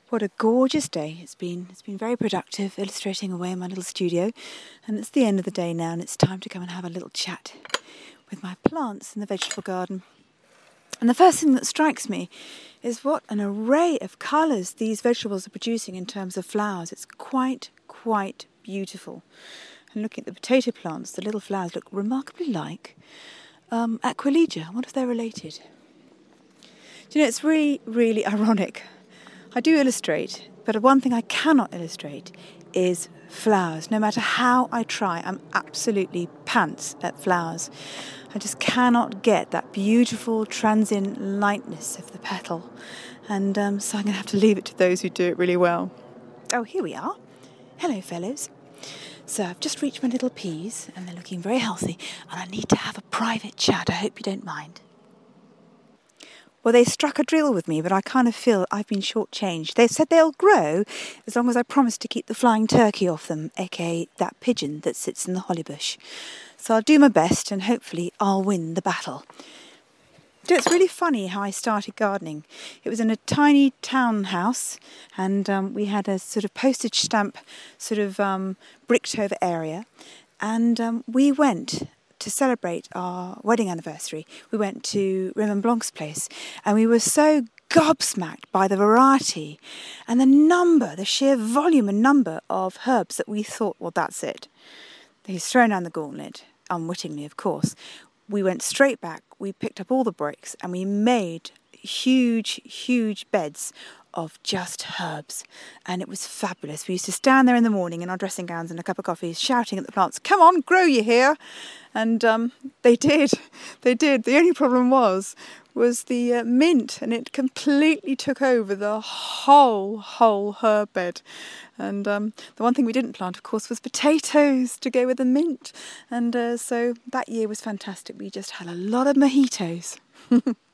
What a gorgeous day it's been. It's been very productive, illustrating away in my little studio. And it's the end of the day now, and it's time to come and have a little chat with my plants in the vegetable garden. And the first thing that strikes me is what an array of colours these vegetables are producing in terms of flowers. It's quite beautiful. And looking at the potato plants, the little flowers look remarkably like Aquilegia. I wonder if they're related. Do you know, it's really ironic. I do illustrate, but one thing I cannot illustrate is flowers. No matter how I try, I'm absolutely pants at flowers. I just cannot get that beautiful transient lightness of the petal. And so I'm going to have to leave it to those who do it really well. Oh, here we are. Hello, fellows. So I've just reached my little peas, and they're looking very healthy, and I need to have a private chat. I hope you don't mind. Well, they struck a deal with me, but I kind of feel I've been shortchanged. They said they'll grow as long as I promise to keep the flying turkey off them, aka that pigeon that sits in the holly bush. So I'll do my best and hopefully I'll win the battle. So it's really funny how I started gardening. It was in a tiny townhouse, and we had a sort of postage stamp sort of bricked over area, and we went to celebrate our wedding anniversary. We went to Raymond Blanc's place, and we were so gobsmacked by the variety and the sheer volume and number of herbs that we thought, well, that's it. He's thrown down the gauntlet, unwittingly, of course. We went straight back, we picked up all the bricks, and we made huge beds of just herbs, and it was fabulous. We used to stand there in the morning in our dressing gowns and a cup of coffee, shouting at the plants, "Come on, grow you here!" And they did. The only problem was the mint, and it completely took over the whole herb bed. And the one thing we didn't plant, of course, was potatoes to go with the mint. And so that year was fantastic. We just had a lot of mojitos.